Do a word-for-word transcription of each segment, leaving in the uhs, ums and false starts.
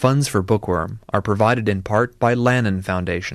Funds for Bookworm are provided in part by Lannan Foundation.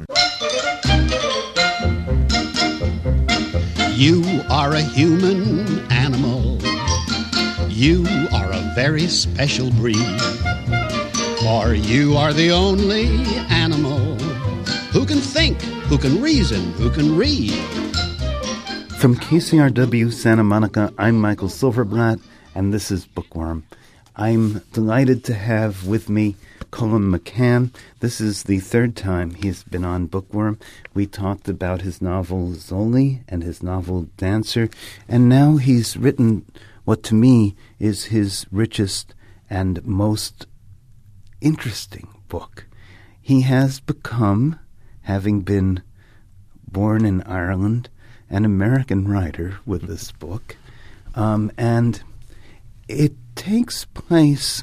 You are a human animal. You are a very special breed. For you are the only animal who can think, who can reason, who can read. From K C R W Santa Monica, I'm Michael Silverblatt, and this is Bookworm. I'm delighted to have with me Colum McCann. This is the third time he's been on Bookworm. We talked about his novel Zoli and his novel Dancer, and now he's written what to me is his richest and most interesting book. He has become, having been born in Ireland, an American writer with this book, um, and it takes place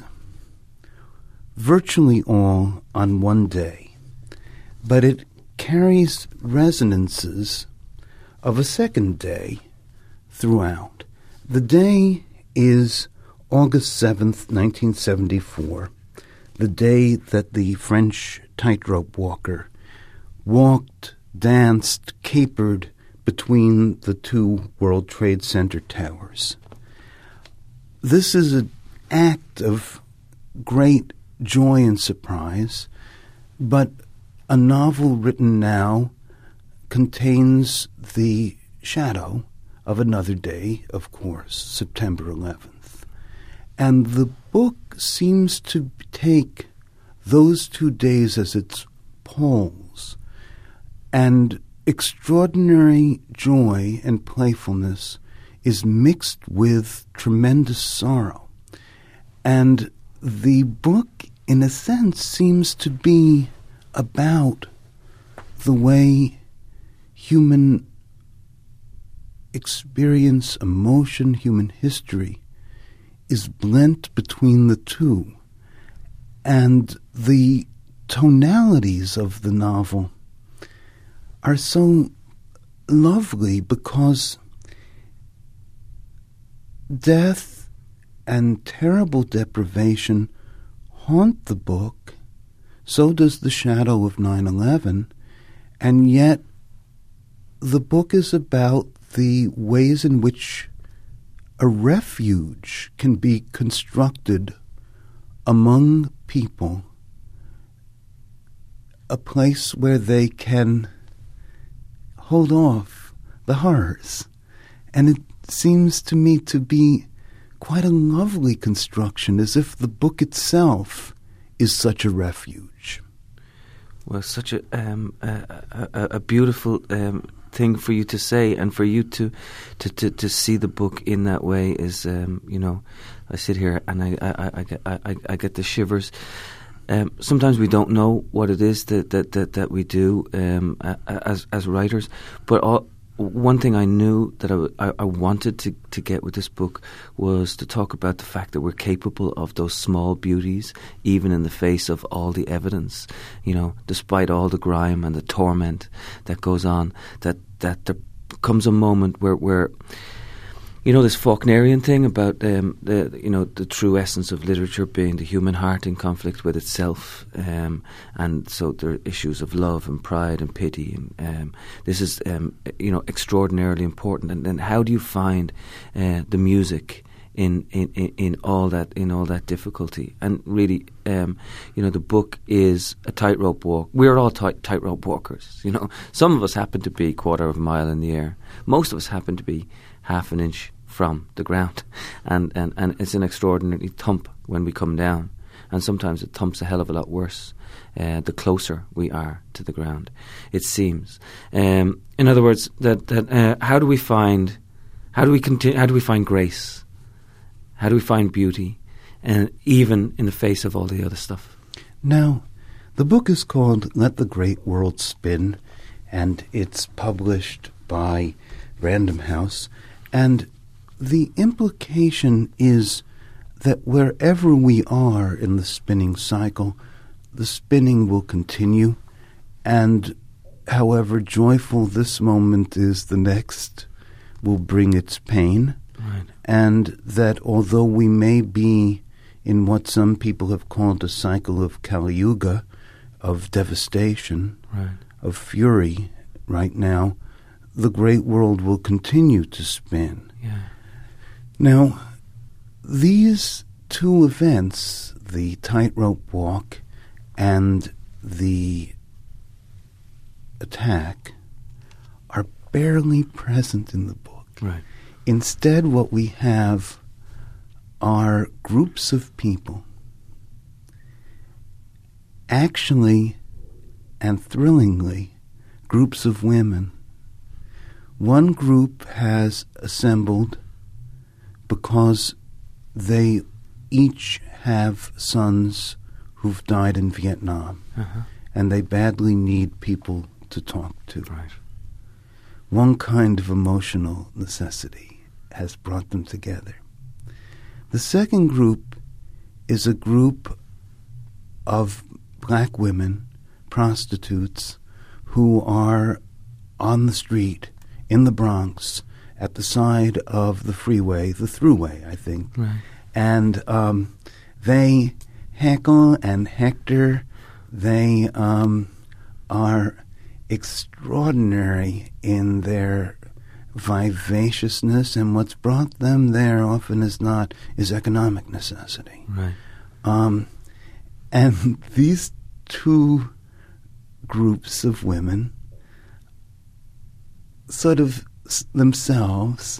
virtually all on one day, but it carries resonances of a second day throughout. The day is August seventh, nineteen seventy-four, the day that the French tightrope walker walked, danced, capered between the two World Trade Center towers. This is an act of great joy and surprise, but a novel written now contains the shadow of another day, of course, September eleventh. And the book seems to take those two days as its poles, and extraordinary joy and playfulness is mixed with tremendous sorrow. And the book, in a sense, seems to be about the way human experience, emotion, human history is blent between the two. And the tonalities of the novel are so lovely because death and terrible deprivation haunt the book. So does the shadow of nine eleven, and yet the book is about the ways in which a refuge can be constructed among people, a place where they can hold off the horrors. And it seems to me to be quite a lovely construction, as if the book itself is such a refuge. Well, such a um, a, a, a beautiful um, thing for you to say, and for you to to, to, to see the book in that way is, um, you know, I sit here and I I, I, get, I, I get the shivers. Um, sometimes we don't know what it is that that, that, that we do um, as as writers, but all, one thing I knew that I, I, I wanted to, to get with this book was to talk about the fact that we're capable of those small beauties, even in the face of all the evidence. You know, despite all the grime and the torment that goes on, that, that there comes a moment where, where you know, this Faulknerian thing about um, the you know the true essence of literature being the human heart in conflict with itself, um, and so there are issues of love and pride and pity, and um, this is um, you know extraordinarily important. And then how do you find uh, the music in, in, in all that in all that difficulty? And really, um, you know, the book is a tightrope walk. We're all tight tightrope walkers. You know, some of us happen to be quarter of a mile in the air. Most of us happen to be half an inch from the ground, and, and, and it's an extraordinary thump when we come down, and sometimes it thumps a hell of a lot worse uh, the closer we are to the ground, it seems. Um, in other words, that, that uh, how do we find how do we continue how do we find grace, how do we find beauty, and even in the face of all the other stuff? Now, the book is called Let the Great World Spin, and it's published by Random House, and the implication is that wherever we are in the spinning cycle, the spinning will continue, and however joyful this moment is, the next will bring its pain. Right. And that although we may be in what some people have called a cycle of Kali Yuga, of devastation, Right. of fury right now, the great world will continue to spin. Yeah. Now, these two events, the tightrope walk and the attack, are barely present in the book. Right. Instead, what we have are groups of people, actually and thrillingly, groups of women. One group has assembled because they each have sons who've died in Vietnam, Uh-huh. and they badly need people to talk to. Right. One kind of emotional necessity has brought them together. The second group is a group of black women, prostitutes, who are on the street in the Bronx at the side of the freeway, the thruway, I think. Right. And um, they heckle and hector. They um, are extraordinary in their vivaciousness, and what's brought them there often as not is economic necessity. Right. Um, and these two groups of women sort of s- themselves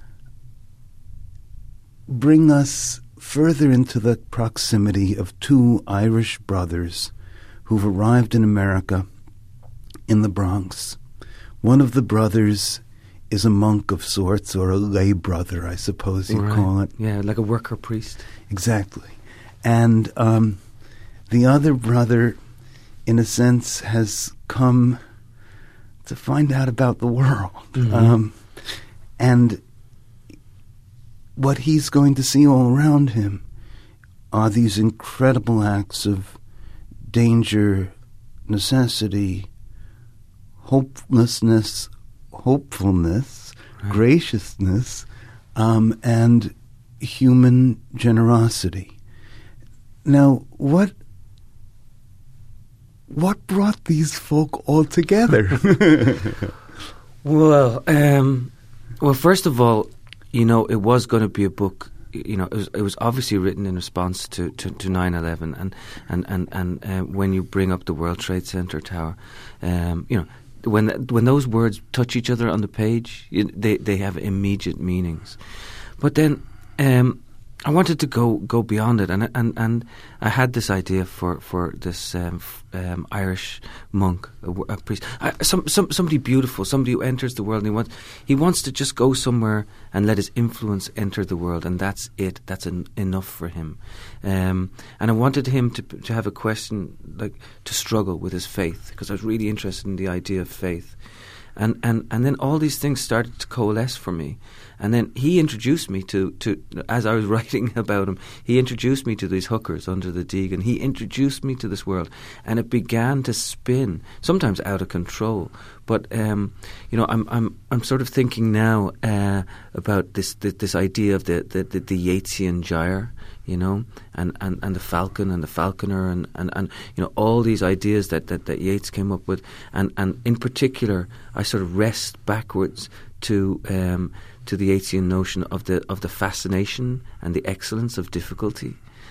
bring us further into the proximity of two Irish brothers who've arrived in America in the Bronx. One of the brothers is a monk of sorts, or a lay brother, I suppose you'd Right. call it. Yeah, like a worker priest. Exactly. And um, the other brother, in a sense, has come to find out about the world. Mhm. Um, and what he's going to see all around him are these incredible acts of danger, necessity, hopelessness, hopefulness, Right. graciousness, um, and human generosity. Now, what what brought these folk all together? Well, um, well, first of all, you know, it was going to be a book. You know, it was, it was obviously written in response to, to, to nine eleven, and and and and uh, when you bring up the World Trade Center tower, um, you know, when when those words touch each other on the page, you, they they have immediate meanings. But then um, I wanted to go go beyond it, and and and I had this idea for for this um, f- um, Irish monk, a, w- a priest, I, some some somebody beautiful, somebody who enters the world, and he wants he wants to just go somewhere and let his influence enter the world, and that's it. That's en- enough for him. Um, and I wanted him to to have a question, like to struggle with his faith, because I was really interested in the idea of faith. And, and and then all these things started to coalesce for me. And then he introduced me to, to, as I was writing about him, he introduced me to these hookers under the Deegan. He introduced me to this world. And it began to spin, sometimes out of control. But, um, you know, I'm I'm I'm sort of thinking now uh, about this, this this idea of the, the, the, the Yeatsian gyre, you know, and, and, and the falcon and the falconer and, and, and you know, all these ideas that, that, that Yeats came up with. And, and in particular, I sort of rest backwards to um, to the Yeatsian notion of the of the fascination and the excellence of difficulty.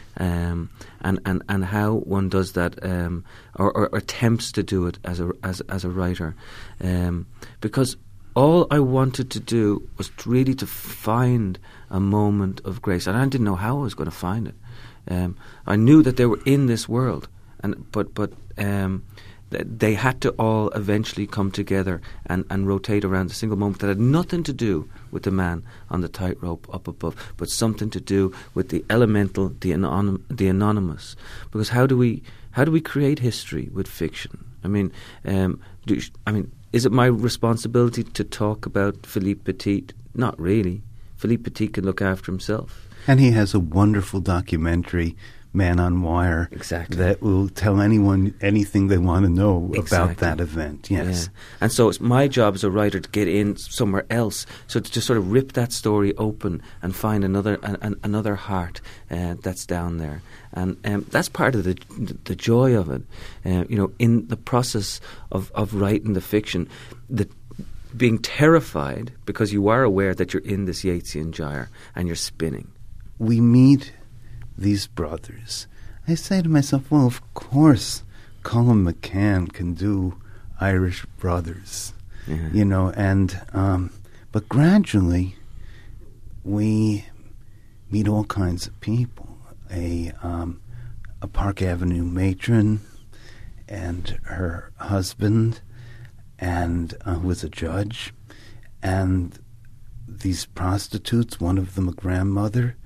Um, and, and, and how one does that, um, or, or, or attempts to do it as a as as a writer, um, because all I wanted to do was really to find a moment of grace, and I didn't know how I was going to find it. Um, I knew that they were in this world, and but but um, th- they had to all eventually come together and, and rotate around a single moment that had nothing to do with the man on the tightrope up above, but something to do with the elemental, the anonym, the anonymous. Because how do we how do we create history with fiction? I mean, um, do, I mean, is it my responsibility to talk about Philippe Petit? Not really. Philippe Petit can look after himself. And he has a wonderful documentary man on wire Exactly. that will tell anyone anything they want to know Exactly. about that event. Yes. Yeah. And so it's my job as a writer to get in somewhere else, so to just sort of rip that story open and find another an, an, another heart uh, that's down there. And um, that's part of the the joy of it. Uh, you know, in the process of, of writing the fiction, the being terrified because you are aware that you're in this Yeatsian gyre and you're spinning. We meet these brothers. I say to myself, well, of course Colum McCann can do Irish Brothers, Yeah. you know, and um, but gradually we meet all kinds of people. A um, a Park Avenue matron and her husband, and uh, who was a judge, and these prostitutes, one of them a grandmother,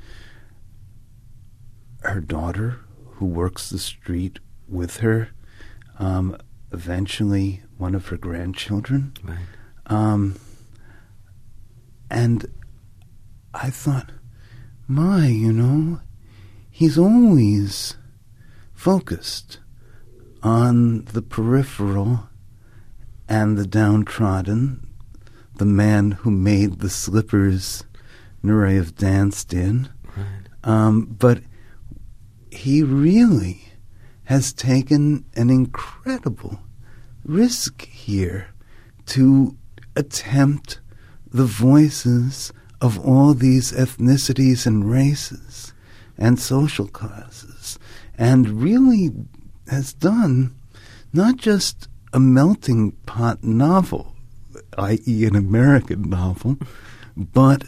her daughter, who works the street with her, um, eventually one of her grandchildren. Right. Um, and I thought, my, you know, he's always focused on the peripheral and the downtrodden, the man who made the slippers Nureyev danced in. Right. Um, but he really has taken an incredible risk here to attempt the voices of all these ethnicities and races and social classes, and really has done not just a melting pot novel, that is an American novel, but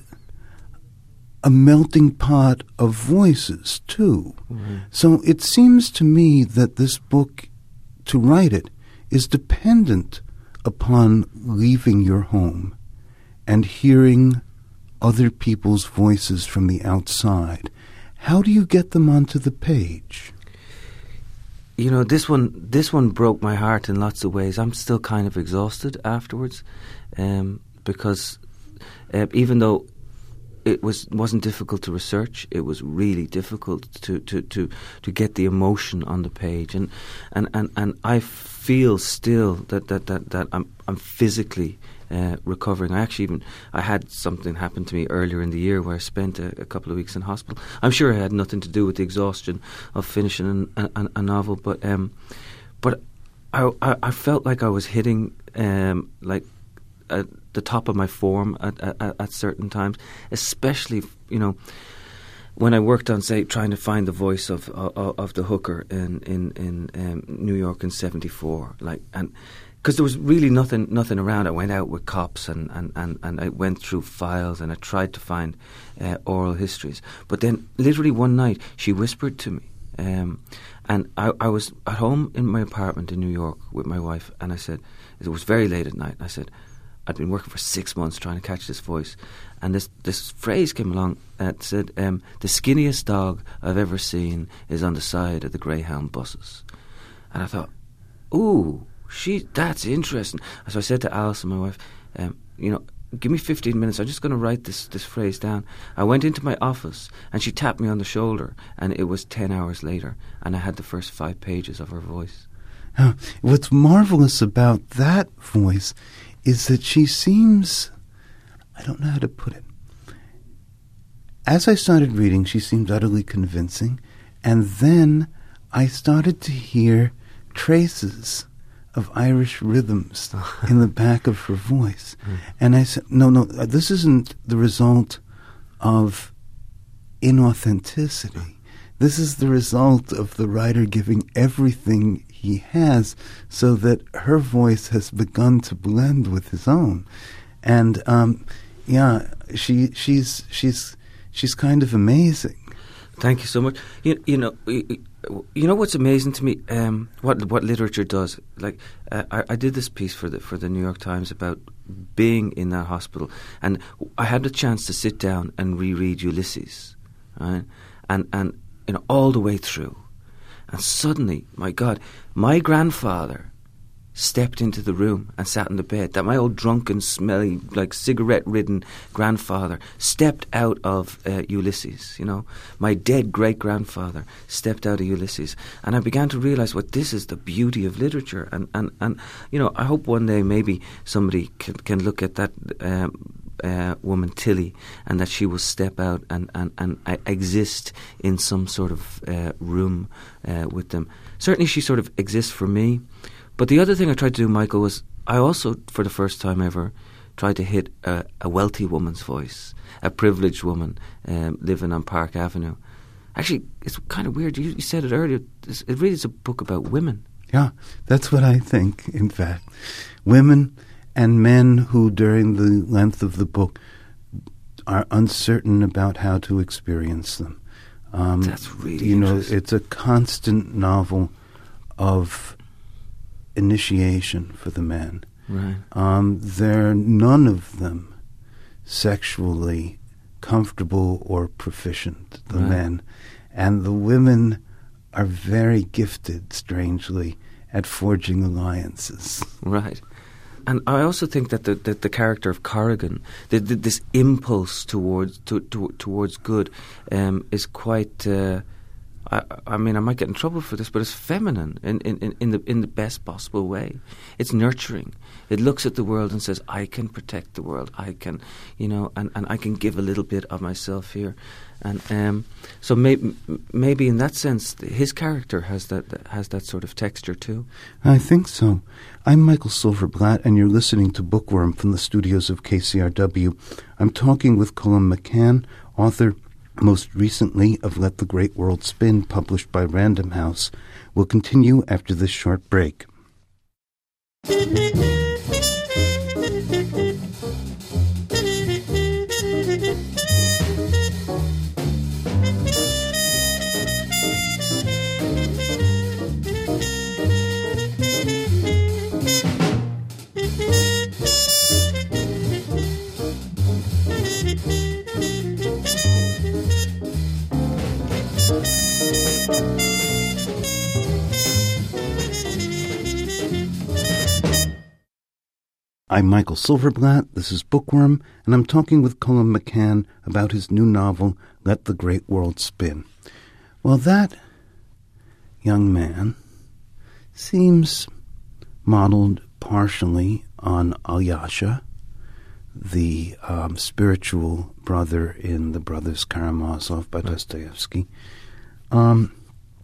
a melting pot of voices, too. Mm-hmm. So it seems to me that this book, to write it, is dependent upon leaving your home and hearing other people's voices from the outside. How do you get them onto the page? You know, this one this one broke my heart in lots of ways. I'm still kind of exhausted afterwards, um, because uh, even though it was wasn't difficult to research, it was really difficult to, to, to, to get the emotion on the page, and and, and, and I feel still that that, that, that I'm I'm physically uh, recovering. I actually even I had something happen to me earlier in the year where I spent a, a couple of weeks in hospital. I'm sure it had nothing to do with the exhaustion of finishing an, a, a novel, but um, but I, I I felt like I was hitting um like. at the top of my form at, at, at certain times, especially, you know, when I worked on, say, trying to find the voice of of, of the hooker in in, in um, New York in seventy-four, like, and because there was really nothing nothing around. I went out with cops and, and, and, and I went through files and I tried to find uh, oral histories. But then, literally one night, she whispered to me, um, and I, I was at home in my apartment in New York with my wife, and I said, it was very late at night, and I said, I'd been working for six months trying to catch this voice, and this this phrase came along that said, um, the skinniest dog I've ever seen is on the side of the Greyhound buses. And I thought, ooh, she, that's interesting. So I said to Alison, my wife, um, you know, give me fifteen minutes, I'm just going to write this, this phrase down. I went into my office, and she tapped me on the shoulder, and it was ten hours later, and I had the first five pages of her voice. Uh, what's marvelous about that voice is that she seems, I don't know how to put it. As I started reading, she seemed utterly convincing, and then I started to hear traces of Irish rhythms in the back of her voice. Mm. And I said, no, no, this isn't the result of inauthenticity. This is the result of the writer giving everything he has, so that her voice has begun to blend with his own, and um, yeah, she she's she's she's kind of amazing. Thank you so much. You, you know, you, you know what's amazing to me? Um, what what literature does. Like uh, I, I did this piece for the for the New York Times about being in that hospital, and I had the chance to sit down and reread Ulysses, right? And and you know all the way through. And suddenly, my God, my grandfather stepped into the room and sat in the bed, that my old drunken, smelly, like cigarette-ridden grandfather stepped out of uh, Ulysses, you know. My dead great-grandfather stepped out of Ulysses. And I began to realise, well, this is the beauty of literature. And, and, and you know, I hope one day maybe somebody can, can look at that um, uh, woman, Tilly, and that she will step out and, and, and uh, exist in some sort of uh, room uh, with them. Certainly she sort of exists for me. But the other thing I tried to do, Michael, was I also, for the first time ever, tried to hit a, a wealthy woman's voice, a privileged woman um, living on Park Avenue. Actually, it's kind of weird. You, you said it earlier. It's, it really is a book about women. Yeah, that's what I think, in fact. Women and men who, during the length of the book, are uncertain about how to experience them. Um, that's really You know, interesting. it's a constant novel of initiation for the men. Right. Um, they're none of them sexually comfortable or proficient, the Right. men. And the women are very gifted, strangely, at forging alliances. Right. And I also think that the, the, the character of Corrigan, the, the, this impulse towards to, to, towards good, um, is quite... Uh, I, I mean, I might get in trouble for this, but it's feminine in, in, in the in the best possible way. It's nurturing. It looks at the world and says, I can protect the world. I can, you know, and, and I can give a little bit of myself here. And um, so may, maybe in that sense, his character has that has that sort of texture too. I think so. I'm Michael Silverblatt, and you're listening to Bookworm from the studios of K C R W. I'm talking with Colum McCann, author most recently of Let the Great World Spin, published by Random House. We'll continue after this short break. I'm Michael Silverblatt, this is Bookworm, and I'm talking with Colum McCann about his new novel, Let the Great World Spin. Well, that young man seems modeled partially on Alyosha, the um, spiritual brother in The Brothers Karamazov by Dostoevsky. Um,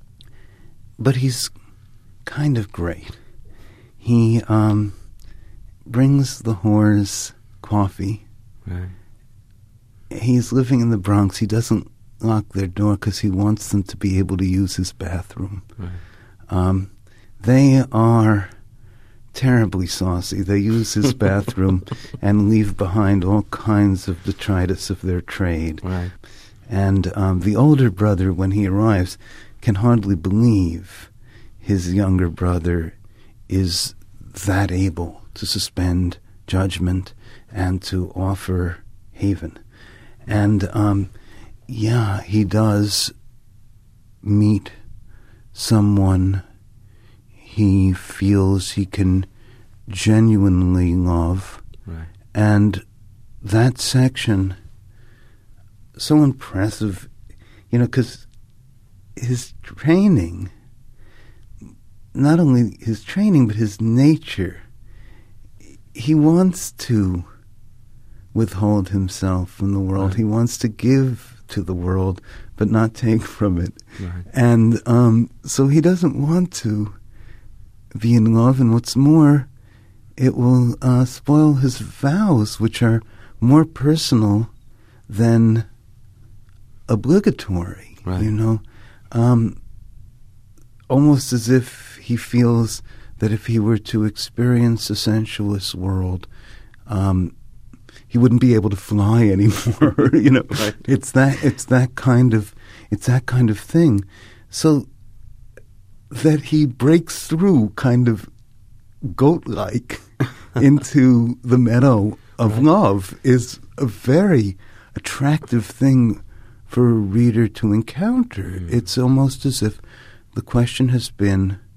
but he's kind of great. He... Um, brings the whores coffee. Right. He's living in the Bronx. He doesn't lock their door because he wants them to be able to use his bathroom. Right. Um, they are terribly saucy. They use his bathroom and leave behind all kinds of detritus of their trade. Right. And um, the older brother, when he arrives, can hardly believe his younger brother is that able to suspend judgment and to offer haven. And, um, yeah, he does meet someone he feels he can genuinely love. Right. And that section, so impressive, you know, because his training, not only his training, but his nature, he wants to withhold himself from the world. Right. He wants to give to the world, but not take from it. Right. And um, so he doesn't want to be in love. And what's more, it will uh, spoil his vows, which are more personal than obligatory. Right. You know, um, almost as if he feels that if he were to experience a sensuous world, um, he wouldn't be able to fly anymore. You know, Right. it's that it's that kind of it's that kind of thing. So that he breaks through, kind of goat-like, into the meadow of Right. love is a very attractive thing for a reader to encounter. Mm. It's almost as if the question has been,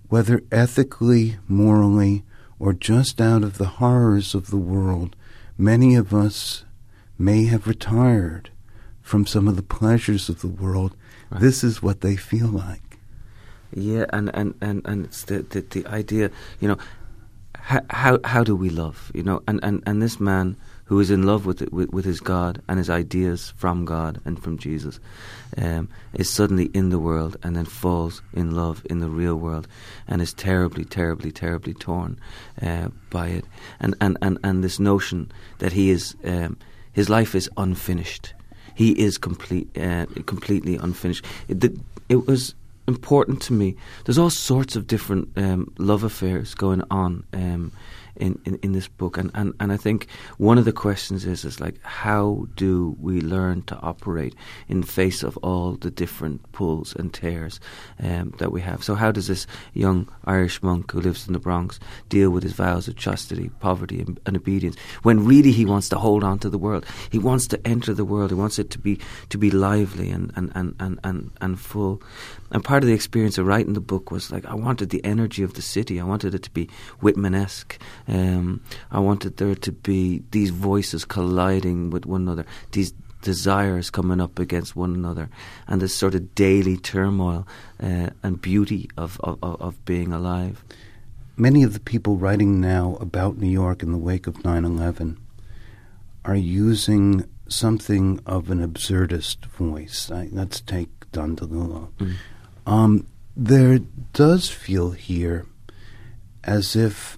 whether ethically, morally, or just out of the horrors of the world, many of us may have retired from some of the pleasures of the world. Right. This is what they feel like. Yeah, and, and, and, and it's the, the, the idea, you know, how, how how do we love, you know, and, and, and this man who is in love with, it, with with his God and his ideas from God and from Jesus, um, is suddenly in the world and then falls in love in the real world and is terribly, terribly, terribly torn uh, by it. And, and, and, and this notion that he is, um, his life is unfinished. He is complete, uh, completely unfinished. It, the, it was important to me. There's all sorts of different um, love affairs going on um, in, in, in this book, and, and, and I think one of the questions is is like, how do we learn to operate in face of all the different pulls and tears um, that we have? So how does this young Irish monk who lives in the Bronx deal with his vows of chastity, poverty and, and obedience, when really he wants to hold on to the world? He wants to enter the world. He wants it to be to be lively and, and, and, and, and, and full. And part of the experience of writing the book was like, I wanted the energy of the city. I wanted it to be Whitman-esque. Um, I wanted there to be these voices colliding with one another, these desires coming up against one another, and this sort of daily turmoil uh, and beauty of, of, of being alive. Many of the people writing now about New York in the wake of nine eleven are using something of an absurdist voice. I, let's take Don DeLillo. Mm. Um, there does feel here as if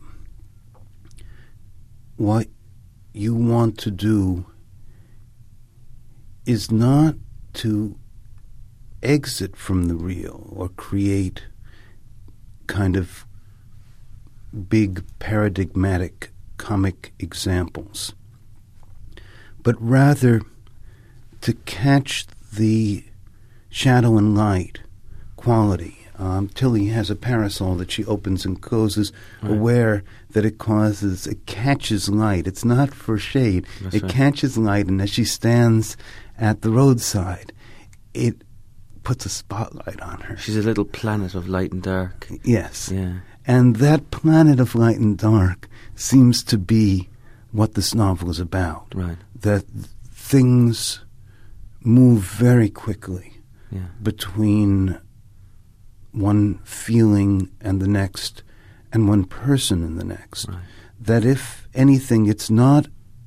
what you want to do is not to exit from the real or create kind of big paradigmatic comic examples, but rather to catch the shadow and light quality. Um, Tilly has a parasol that she opens and closes, right, aware that it causes, it catches light. It's not for shade. That's it right. catches light, and as she stands at the roadside, it puts a spotlight on her. She's a little planet of light and dark. Yes. Yeah. And that planet of light and dark seems to be what this novel is about. Right. That things move very quickly, yeah, between one feeling and the next, and one person and the next. Right. That if anything, it's not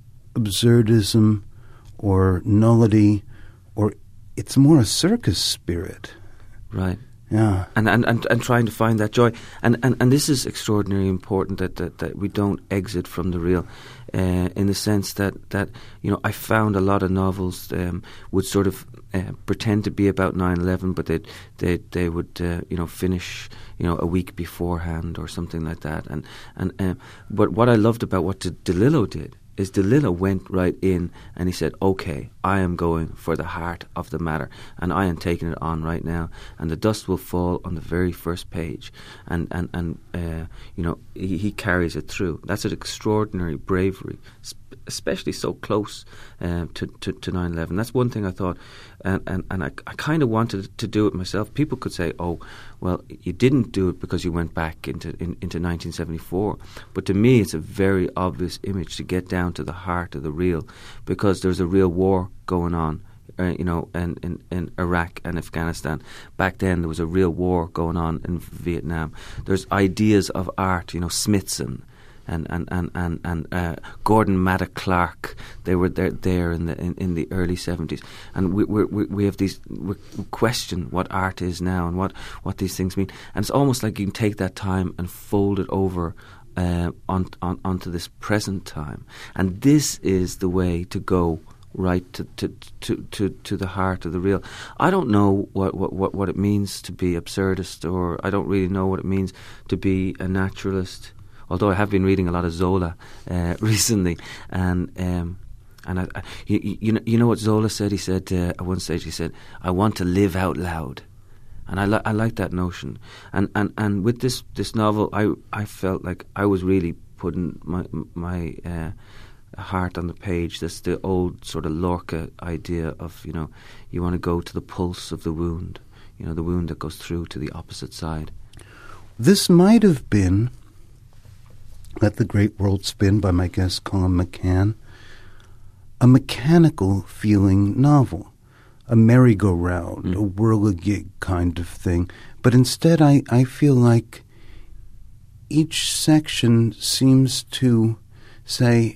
absurdism or nullity, or it's more a circus spirit. Right. Yeah. And and, and, and trying to find that joy. And, and, and this is extraordinarily important, that, that, that we don't exit from the real, uh, in the sense that, that, you know, I found a lot of novels um, would sort of uh, pretend to be about nine eleven, but they'd, they they would, uh, you know, finish, you know, a week beforehand or something like that. And, and uh, but what I loved about what De- DeLillo did is DeLillo went right in and he said, okay, I am going for the heart of the matter, and I am taking it on right now, and the dust will fall on the very first page. And, and, and uh, you know, he, he carries it through. That's an extraordinary bravery, especially so close uh, to, to, to nine eleven. That's one thing I thought, and, and, and I, I kind of wanted to do it myself. People could say, oh, well, you didn't do it because you went back into in, into nineteen seventy-four. But to me, it's a very obvious image to get down to the heart of the real, because there's a real war going on, uh, you know, in, in, in Iraq and Afghanistan. Back then, there was a real war going on in Vietnam. There's ideas of art, you know, Smithson and and and and, and uh, Gordon Maddock Clark. They were there there in the in, in the early seventies, and we we we have these we question what art is now and what, what these things mean. And it's almost like you can take that time and fold it over uh, on, on onto this present time, and this is the way to go right to to, to, to to the heart of the real. I don't know what, what, what, what it means to be absurdist, or I don't really know what it means to be a naturalist. Although I have been reading a lot of Zola uh, recently, and um, and I, I, you, you know you know what Zola said. He said uh, at one stage, he said, "I want to live out loud," and I li- I like that notion. And, and, and with this, this novel, I I felt like I was really putting my my uh, heart on the page. That's the old sort of Lorca idea of, you know, you want to go to the pulse of the wound, you know, the wound that goes through to the opposite side. This might have been Let the Great World Spin by my guest Colum McCann, a mechanical feeling novel, a merry-go-round, mm. a whirligig kind of thing. But instead I, I feel like each section seems to say,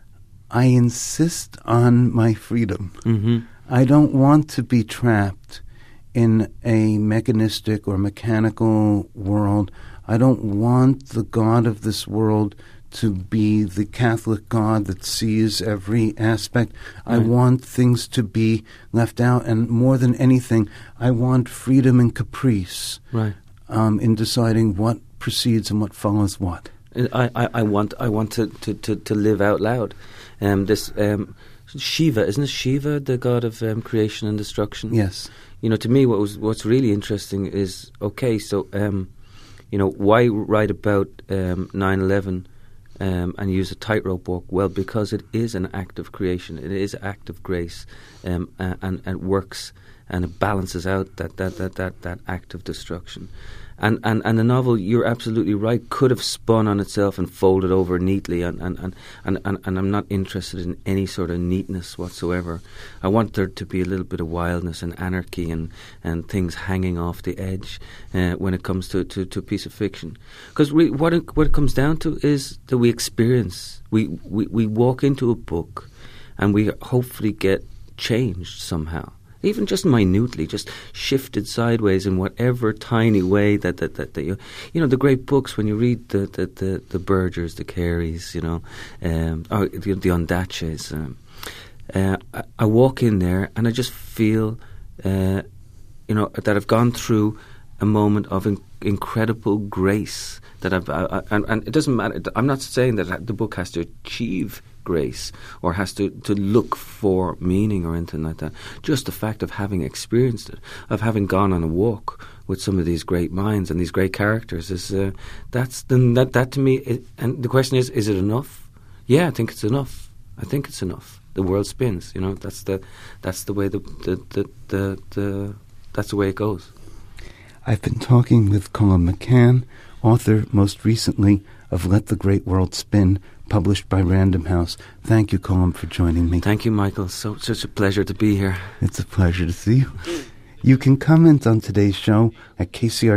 I insist on my freedom. Mm-hmm. I don't want to be trapped in a mechanistic or mechanical world. I don't want the God of this world to be the Catholic God that sees every aspect. Right. I want things to be left out, and more than anything, I want freedom and caprice right. um, in deciding what precedes and what follows what. I, I, I want I want to, to, to, to live out loud. Um, this um, Shiva, isn't it Shiva, the god of um, creation and destruction? Yes. You know, to me, what was what's really interesting is, okay, so um, you know, why write about um, nine eleven um, and use a tightrope walk? Well, because it is an act of creation. It is an act of grace, um, and, and it works and it balances out that that that that, that act of destruction. And, and and the novel, you're absolutely right, could have spun on itself and folded over neatly, and, and, and, and, and, and I'm not interested in any sort of neatness whatsoever. I want there to be a little bit of wildness and anarchy and, and things hanging off the edge uh, when it comes to, to, to a piece of fiction. Because what it, what it comes down to is that we experience, we, we, we walk into a book and we hopefully get changed somehow. Even just minutely, just shifted sideways in whatever tiny way that that, that, that you, you know, the great books, when you read the the, the, the Bergers, the Careys, you know, um, or the, the Ondaatjes, um, uh, I, I walk in there and I just feel, uh, you know, that I've gone through a moment of in, incredible grace. That I've, I, I, and, and it doesn't matter. I'm not saying that the book has to achieve grace or has to, to look for meaning or anything like that. Just the fact of having experienced it, of having gone on a walk with some of these great minds and these great characters, is uh, that's then that that to me. It, and the question is, is it enough? Yeah, I think it's enough. I think it's enough. The world spins. You know, that's the that's the way the the the, the, the that's the way it goes. I've been talking with Colum McCann, author most recently of Let the Great World Spin, published by Random House. Thank you, Colum, for joining me. Thank you, Michael. So such a pleasure to be here. It's a pleasure to see you. You can comment on today's show at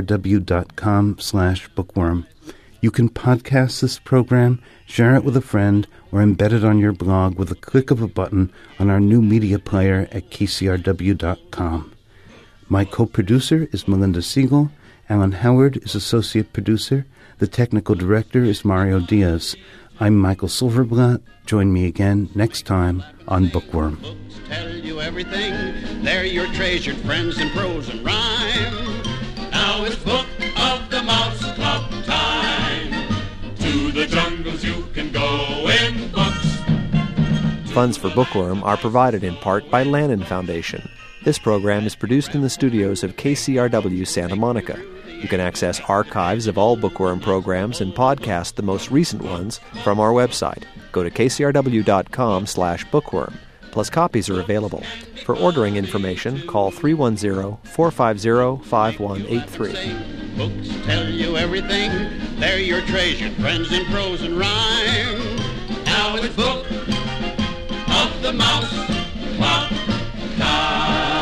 kcrw.com slash bookworm. You can podcast this program, share it with a friend, or embed it on your blog with a click of a button on our new media player at k c r w dot com. My co-producer is Melinda Siegel. Alan Howard is associate producer. The technical director is Mario Diaz. I'm Michael Silverblatt. Join me again next time on Bookworm. Books tell you everything. They're your treasured friends in prose and rhyme. Now it's Book of the Mouse Club time. To the jungles you can go in books. Funds for Bookworm are provided in part by Lannan Foundation. This program is produced in the studios of K C R W Santa Monica. You can access archives of all Bookworm programs and podcast the most recent ones from our website. Go to k c r w dot com slash bookworm. Plus copies are available. For ordering information, call three one zero, four five zero, five one eight three. Books tell you everything. They're your treasured friends in prose and rhyme. Now it's Book of the Mouse Club time.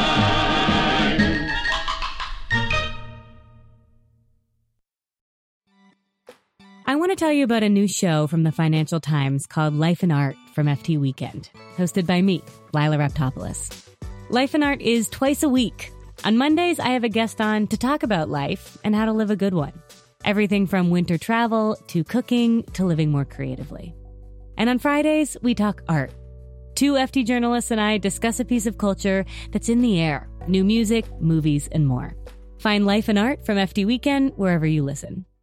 I want to tell you about a new show from the Financial Times called Life and Art from F T Weekend, hosted by me, Lila Raptopoulos. Life and Art is twice a week. On Mondays, I have a guest on to talk about life and how to live a good one. Everything from winter travel to cooking to living more creatively. And on Fridays, we talk art. Two F T journalists and I discuss a piece of culture that's in the air, new music, movies, and more. Find Life and Art from F T Weekend wherever you listen.